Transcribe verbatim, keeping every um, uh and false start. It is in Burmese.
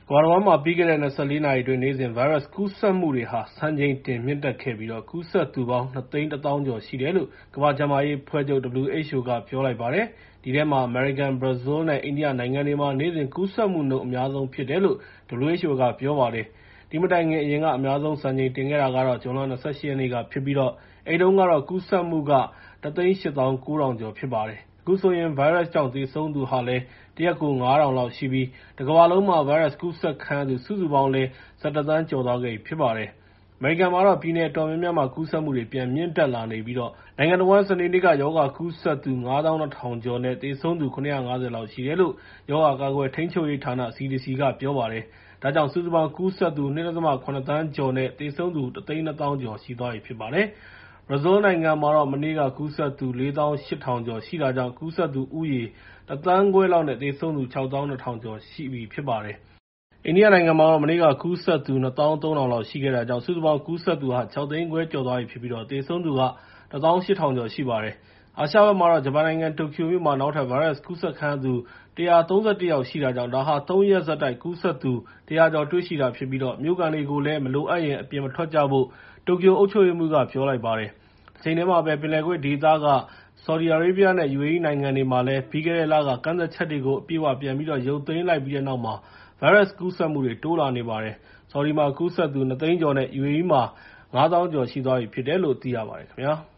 ကမ္ဘာတဝန်းမှာ ပြီးခဲ့တဲ့ ၂၄ နာရီအတွင်း နေ့စဉ် ဗိုင်းရပ်စ်ကူးစက်မှုတွေဟာ စံချိန်တင်မြင့်တက်ခဲ့ပြီး ကူးစက်သူပေါင်း ၂ သိန်း ၁ သောင်းကျော်ရှိတယ်လို့ ကမ္ဘာ့ကျန်းမာရေးအဖွဲ့ချုပ် (ဒဗလျူ အိတ်ချ်အို) က ပြောလိုက်ပါတယ်။ အဲဒီထဲမှာ အမေရိကန်၊ ဘရာဇီးနဲ့ အိန္ဒိယနိုင်ငံတွေမှာ နေ့စဉ်ကူးစက်မှုနှုန်း အများဆုံးဖြစ်တယ်လို့ ဒဗလျူ အိတ်ချ်အို က ပြောပါတယ်။ ဒီမတိုင်ခင် အရင်က အများဆုံး စံချိန်တင်ခဲ့တာကတော့ ဇွန်လ ၂၈ ရက်နေ့ကဖြစ်ပြီး အဲဒီတုန်းကတော့ ကူးစက်မှုက ၁ သိန်း ၈ သောင်း ၉ ထောင်ကျော် ဖြစ်ပါတယ်။ အခုဆိုရင် ဗိုင်းရပ်စ်ကြောင့် သေဆုံးသူဟာလည်း တရက်ကို ၅ ထောင်လောက်ရှိပြီး တကမ္ဘာလုံးမှာ ဗိုင်းရပ်စ်ကူးစက်ခံရသူ စုစုပေါင်းလည်း ၁၁ သန်းကျော်သွားခဲ့ပြီ ဖြစ်ပါတယ်။ အမေရိကန်မှာတော့ ပြည်နယ်အတော်များများမှာ ကူးစက်မှုတွေ ပြန်မြင့်တက်လာနေပြီး နိုင်ငံတဝန်း စနေနေ့က ရောဂါကူးစက်သူ ၅၂,၀၀၀ ကျော်နဲ့ သေဆုံးသူ ၇၅၀ လောက်ရှိတယ်လို့ ရောဂါကာကွယ်ထိန်းချုပ်ရေးဌာန (စီ ဒီ စီ) က ပြောပါတယ်။ ဒါကြောင့် စုစုပေါင်း ကူးစက်သူ ၂.၇ သန်းကျော်နဲ့ သေဆုံးသူ ၁၂၀,၀၀၀ ကျော်ရှိသွားပြီ ဖြစ်ပါတယ်။ ဘရာဇီးနိုင်ငံမှာတော့ မနေ့က ကူးစက်သူ ၄၈,၀၀၀ ကျော်ရှိတာကြောင့် ကူးစက်သူဦးရေ ၁ သန်းခွဲလောက်နဲ့ သေဆုံးသူ ၆၂,၀၀၀ ကျော်ရှိပြီ ဖြစ်ပါတယ်။ အိန္ဒိယနိုင်ငံမှာတော့ မနေ့က ကူးစက်သူ ၂၃,၀၀၀ လောက်ရှိခဲ့တာကြောင့် စုစုပေါင်း ကူးစက်သူဟာ ၆ သိန်းခွဲကျော်သွားပြီဖြစ်ပြီး သေဆုံးသူက ၁၈,၀၀၀ ကျော်ရှိပါတယ်။ အာရှဘက်မှာတော့ ဂျပန်နိုင်ငံ တိုကျိုမြို့မှာ နောက်ထပ် ဗိုင်းရပ်စ်ကူးစက်ခံရသူ ၁၃၁ ယောက်ရှိတာကြောင့် ဒါဟာ ၃ ရက်ဆက်တိုက် ကူးစက်သူ ၁၀၀ ကျော်တွေ့ရှိတာဖြစ်ပြီး မြို့ခံတွေကိုလည်း မလိုအပ်ရင် အပြင်မထွက်ကြဖို့ တိုကျိုအုပ်ချုပ်ရေးမှူးက ပြောလိုက်ပါတယ်။ တချိန်တည်းမှာပဲ ပင်လယ်ကွေ့ဒေသက ဆော်ဒီအာရေးဗျနဲ့ ယူအေအီးနိုင်ငံတွေမှာလည်း ပြီးခဲ့တဲ့လက ကန့်သတ်ချက်တွေကို အပြည့်အဝ ပြန်ပြီးတော့ ရုပ်သိမ်းလိုက်ပြီးတဲ့နောက် ဗိုင်းရပ်စ်ကူးစက်မှုတွေ တိုးလာနေပါတယ်။ ဆော်ဒီမှာ ကူးစက်သူ ၂ သိန်းကျော်နဲ့ ယူအေအီးမှာ ၅၀,၀၀၀ ကျော်ရှိသွားပြီဖြစ်တယ်လို့ သိရပါတယ်ခင်ဗျာ။